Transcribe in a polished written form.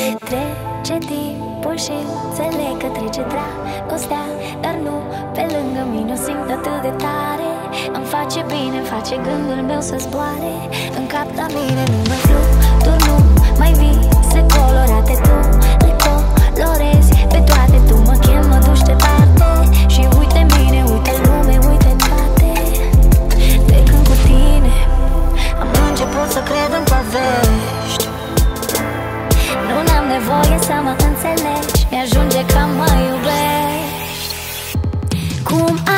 Trece timpul și înțeleg că trece dragostea, dar nu pe lângă mine o simt atât de tare. Îmi face bine, îmi face gândul meu să zboare. În cap la mine nu mai fluturi, nu mai vise colorate. Tu le colorezi pe toate, tu mă chem, mă duci departe. Și uite mine, uite lume, uite toate. De când cu tine am început să cred în povești. Nu n-am nevoie să mă înțelegi, mi-ajunge că mă iubești. Cum